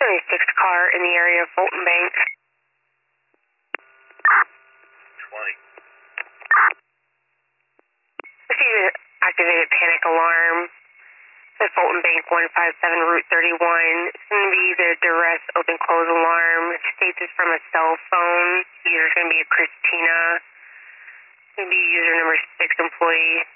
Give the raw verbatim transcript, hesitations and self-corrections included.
twenty-six car in the area of Fulton Bank. twenty. Received an activated panic alarm. The Fulton Bank one five seven Route thirty-one. It's going to be the duress open close alarm. It states it's from a cell phone. User's going to be a Christina. It's going to be user number six employee